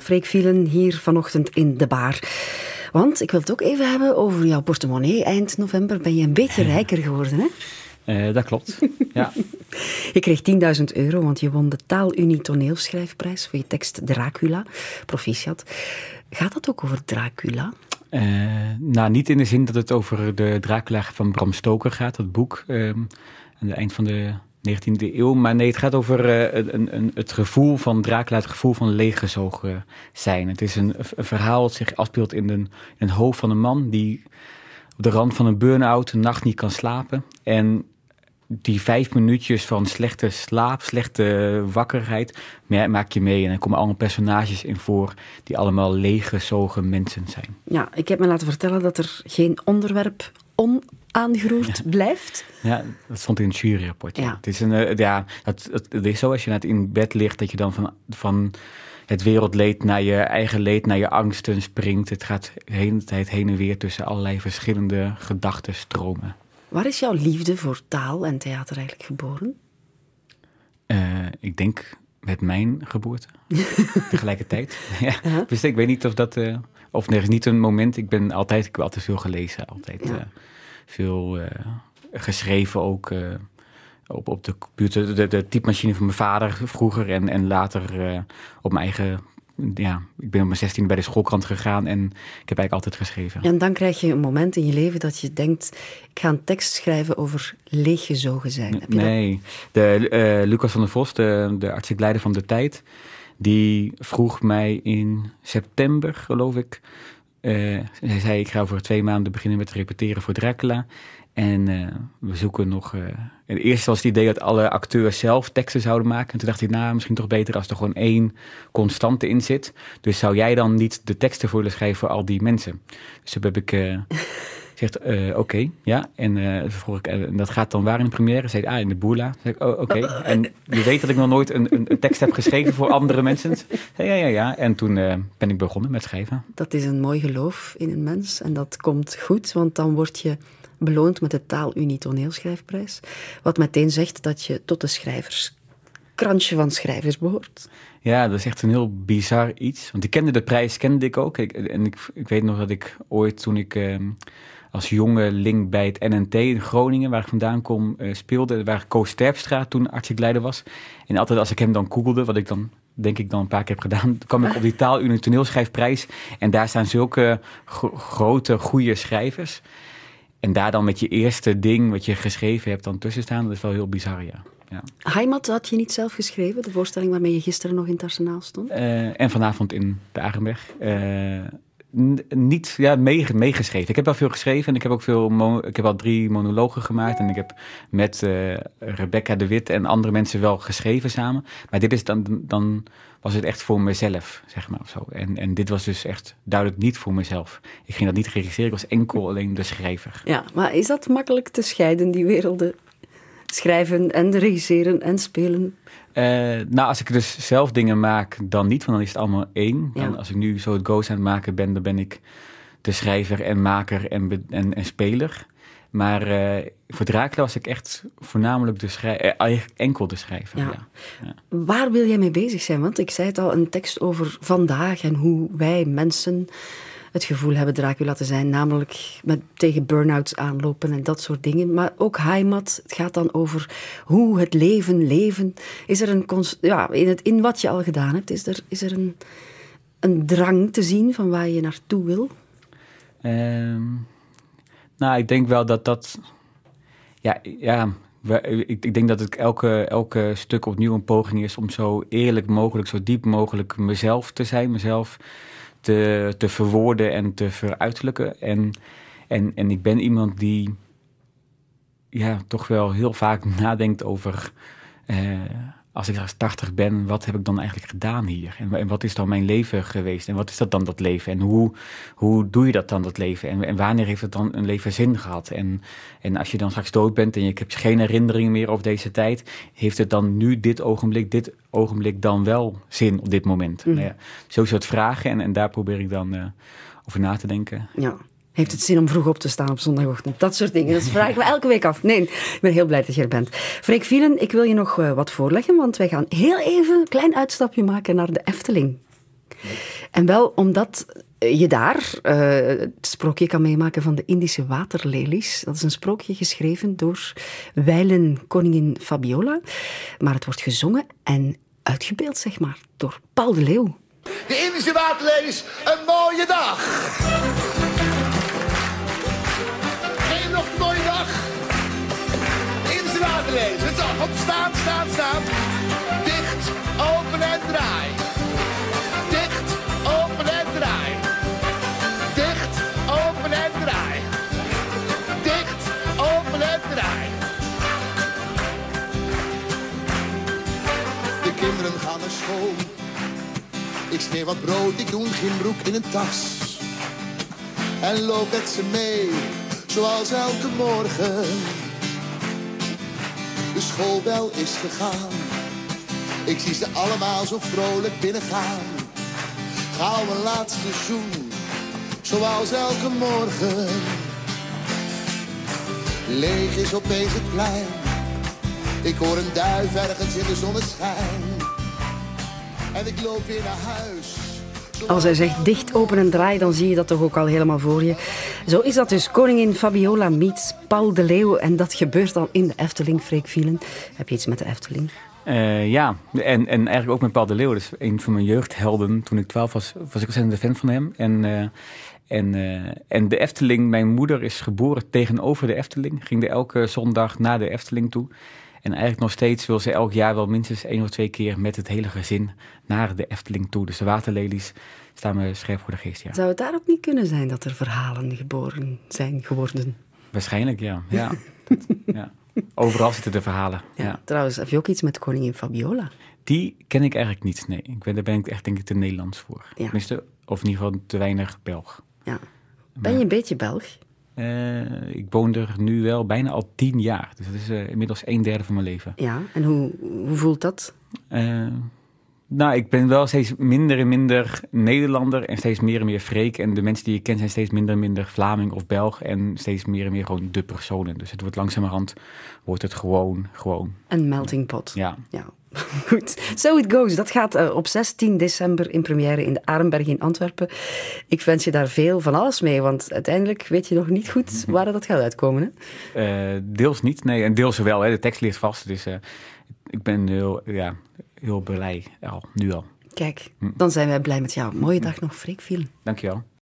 Freek Vielen hier vanochtend in De Baar. Want ik wil het ook even hebben over jouw portemonnee. Eind november ben je een beetje rijker geworden, hè? Dat klopt, ja. Je kreeg €10.000, want je won de Taalunie toneelschrijfprijs voor je tekst Dracula. Proficiat. Gaat dat ook over Dracula? Niet in de zin dat het over de Dracula van Bram Stoker gaat, dat boek, aan het eind van de 19e eeuw. Maar nee, het gaat over het gevoel van Dracula, het gevoel van leeggezogen zijn. Het is een verhaal dat zich afspeelt in een hoofd van een man die op de rand van een burn-out een nacht niet kan slapen. En die 5 minuutjes van slechte slaap, slechte wakkerheid, maak je mee. En er komen allemaal personages in voor die allemaal leeggezogen mensen zijn. Ja, ik heb me laten vertellen dat er geen onderwerp onaangeroerd blijft. Ja, dat stond in het juryrapport. Ja. Het is het is zo als je net in bed ligt dat je dan van het wereldleed naar je eigen leed, naar je angsten springt. Het gaat de hele tijd heen en weer tussen allerlei verschillende gedachtenstromen. Waar is jouw liefde voor taal en theater eigenlijk geboren? Ik denk met mijn geboorte. Tegelijkertijd. Ja. Uh-huh. Dus ik weet niet of dat... of er is niet een moment. Ik heb altijd veel gelezen. Altijd veel geschreven ook. Op de computer. De typemachine van mijn vader vroeger. En later op mijn eigen... Ja, ik ben op mijn 16e bij de schoolkrant gegaan en ik heb eigenlijk altijd geschreven. En dan krijg je een moment in je leven dat je denkt, ik ga een tekst schrijven over leeggezogen zijn. Heb je nee, Lucas van der Vos, de artistiek leider van De Tijd, die vroeg mij in september, geloof ik. Hij zei, ik ga over 2 maanden beginnen met repeteren voor Dracula. En we zoeken nog... Eerst was het idee dat alle acteurs zelf teksten zouden maken. En toen dacht ik, misschien toch beter als er gewoon 1 constante in zit. Dus zou jij dan niet de teksten voor willen schrijven voor al die mensen? Dus toen heb ik gezegd, oké, ja. En vroeg ik, en dat gaat dan waar in de première? Zei hij, in de Boerla. Zei ik, oké. En je weet dat ik nog nooit een tekst heb geschreven voor andere mensen? Zei, ja. En toen ben ik begonnen met schrijven. Dat is een mooi geloof in een mens. En dat komt goed, want dan word je beloond met de Taalunie toneelschrijfprijs. Wat meteen zegt dat je tot de schrijverskrantje van schrijvers behoort. Ja, dat is echt een heel bizar iets. Want de prijs kende ik ook. Ik weet nog dat ik ooit, toen ik als jongeling bij het NNT in Groningen, waar ik vandaan kom, speelde, waar Koos Terpstra toen artistiek leider was. En altijd als ik hem dan googelde, wat ik dan denk ik dan een paar keer heb gedaan, kwam ik op die Taalunie toneelschrijfprijs. En daar staan zulke grote, goede schrijvers. En daar dan met je eerste ding wat je geschreven hebt dan tussen staan, dat is wel heel bizar, ja. Heimat had je niet zelf geschreven, de voorstelling waarmee je gisteren nog in het Arsenaal stond? En vanavond in de Arenberg. Niet meegeschreven. Ik heb wel veel geschreven en ik heb al 3 monologen gemaakt. En ik heb met Rebecca de Wit en andere mensen wel geschreven samen. Maar dit is dan was het echt voor mezelf, zeg maar. Of zo. En dit was dus echt duidelijk niet voor mezelf. Ik ging dat niet regisseren, ik was enkel alleen de schrijver. Ja, maar is dat makkelijk te scheiden, die werelden? Schrijven en regisseren en spelen? Als ik dus zelf dingen maak, dan niet, want dan is het allemaal 1. Ja. Als ik nu zo het Ghost aan het maken ben, dan ben ik de schrijver en maker en speler. Maar voor Dracula was ik echt voornamelijk enkel de schrijver. Ja. Ja. Waar wil jij mee bezig zijn? Want ik zei het al, een tekst over vandaag en hoe wij mensen het gevoel hebben Dracula te zijn, namelijk tegen burn-outs aanlopen en dat soort dingen. Maar ook Heimat, het gaat dan over hoe het leven. Is er in wat je al gedaan hebt, is er een drang te zien van waar je naartoe wil? Ik denk wel dat... Ik denk dat het elke stuk opnieuw een poging is om zo eerlijk mogelijk, zo diep mogelijk mezelf te zijn, mezelf te verwoorden en te veruiterlijken. En ik ben iemand die toch wel heel vaak nadenkt over als ik straks 80 ben, wat heb ik dan eigenlijk gedaan hier? En wat is dan mijn leven geweest? En wat is dat dan, dat leven? En hoe doe je dat dan, dat leven? En wanneer heeft het dan een leven zin gehad? En als je dan straks dood bent en je hebt geen herinneringen meer over deze tijd, heeft het dan nu dit ogenblik dan wel zin op dit moment? Mm. Zo soort vragen en daar probeer ik dan over na te denken. Ja. Heeft het zin om vroeg op te staan op zondagochtend? Dat soort dingen, dat vraag ik me elke week af. Nee, ik ben heel blij dat je er bent. Freek Vielen, ik wil je nog wat voorleggen, want wij gaan heel even een klein uitstapje maken naar de Efteling. En wel omdat je daar het sprookje kan meemaken van de Indische waterlelies. Dat is een sprookje geschreven door wijlen koningin Fabiola. Maar het wordt gezongen en uitgebeeld, zeg maar, door Paul de Leeuw. De Indische waterlelies, een mooie dag. Geen nog een mooie dag. De Indische waterlelies, het zal op staan. Dicht, open en draai. Dicht, open en draai. Dicht, open en draai. Dicht, open en draai. De kinderen gaan naar school. Ik smeer wat brood, ik doe een gymbroek in een tas. En loop met ze mee, zoals elke morgen. De schoolbel is gegaan. Ik zie ze allemaal zo vrolijk binnengaan. Gauw een laatste zoen, zoals elke morgen. Leeg is opeens het plein. Ik hoor een duif ergens in de zonneschijn. En ik loop weer naar huis. Als hij zegt dicht, open en draai, dan zie je dat toch ook al helemaal voor je. Zo is dat dus. Koningin Fabiola meets Paul de Leeuw. En dat gebeurt dan in de Efteling, Freek Vielen. Heb je iets met de Efteling? Ja, en eigenlijk ook met Paul de Leeuw. Dat is een van mijn jeugdhelden. Toen ik 12 was ik ontzettend fan van hem. En de Efteling, mijn moeder is geboren tegenover de Efteling. Ging er elke zondag naar de Efteling toe. En eigenlijk nog steeds wil ze elk jaar wel minstens 1 of 2 keer met het hele gezin naar de Efteling toe. Dus de waterlelies staan me scherp voor de geest, ja. Zou het daar ook niet kunnen zijn dat er verhalen geboren zijn geworden? Waarschijnlijk, ja. Ja. Overal zitten de verhalen. Ja. Trouwens, heb je ook iets met koningin Fabiola? Die ken ik eigenlijk niet, nee. Daar ben ik echt denk ik te Nederlands voor. Ja. Tenminste, of in ieder geval te weinig Belg. Ja. Ben je een beetje Belg? Ik woon er nu wel bijna al 10 jaar. Dus dat is inmiddels 1/3 van mijn leven. Ja, en hoe voelt dat? Nou, ik ben wel steeds minder en minder Nederlander en steeds meer en meer Freek. En de mensen die ik ken zijn steeds minder en minder Vlaming of Belg. En steeds meer en meer gewoon de personen. Dus het wordt langzamerhand, wordt het gewoon. Een melting pot. Ja. Goed, So It Goes. Dat gaat op 16 december in première in de Arenberg in Antwerpen. Ik wens je daar veel van alles mee, want uiteindelijk weet je nog niet goed waar dat gaat uitkomen. Hè? Deels niet, nee. En deels wel. Hè. De tekst ligt vast, dus ik ben heel blij nu al. Kijk, dan zijn wij blij met jou. Mooie dag nog, Freek Vielen. Dankjewel.